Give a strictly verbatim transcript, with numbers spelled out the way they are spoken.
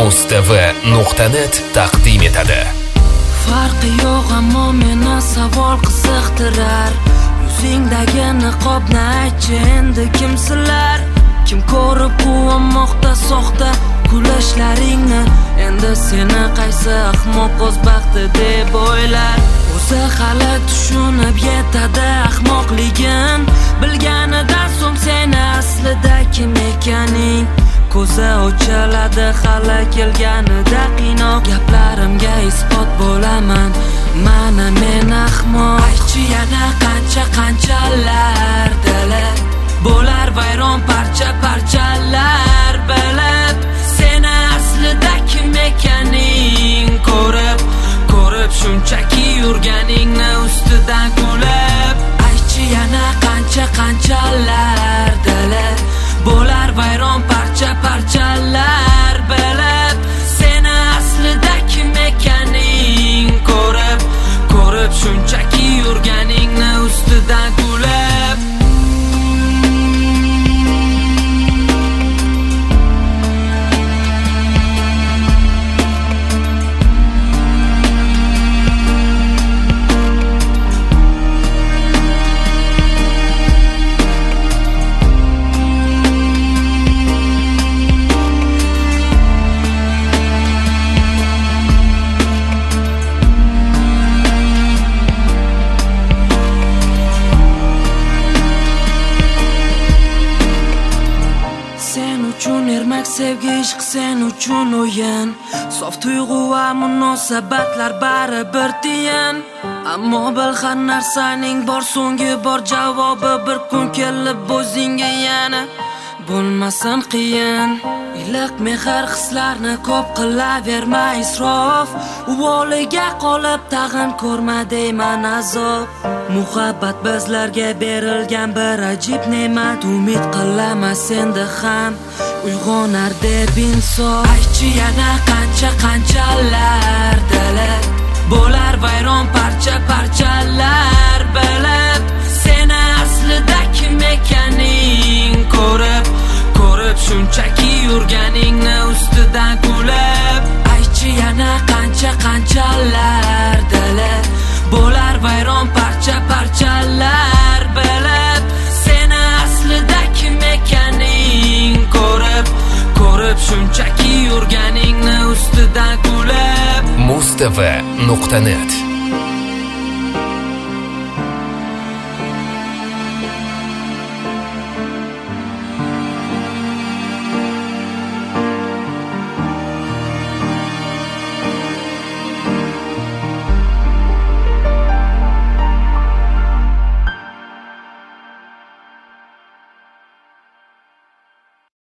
mustv nuqta net taqdim etadi. Farqi yo'q ammo meni savol qiziqtirar. Yuzingdagi niqobni aytchi endi kimsizlar? Kim ko'rib quvonmoqda soxta kulishlaringni? Endi seni qaysi ahmoq o'z baxti deb o'ylar? O'zi hali tushunib yetadi ahmoqligin. Bilganidan so'ng seni aslida kim ekaning ko'zi ochiladi hali kelganida qiynoq. Gaplarimga isbot bo'laman, mana men ahmoq. Aytchi yana qancha qanchalar dili bo'lar vayron parcha parchalar bilib seni aslida kim ekaning ko'rib ko'rib shunchaki yurganingni ustidan kulib. Aytchi yana qancha qanchalar dili bo'lar vayron parcha parchalar bilib seni aslida kim ekaning ko'rib ko'rib shunchaki yurganingni ustidan kulib. Sevgi ishq sen uchun o'yin, sof tuyg'u va munosabatlar bari bir tiyin. Ammo bil har narsaning bor so'nggi bor javobi bir kun kelib o'zingga yana bo'lmasin qiyin. Iliq mehr hislarni ko'p qilaverma isrof, uvoliga qolib tag'in ko'rma deyman azob. Muhabbat bizlarga berilgan bir ajib ne'mat, umid qilaman senda ham uyg'onar deb insof. Aytchi yana qancha qanchalar dili bo'lar vayron parcha parchalar bilib seni aslida kim ekaning ko'rib ko'rib shunchaki yurganingni ustidan kulib. Aytchi yana qancha qanchalar dili bo'lar vayron parcha parchalar bilib seni aslida kim ekaning ko'rib ko'rib shunchaki yurganingni ustidan kulib. mustv nuqta net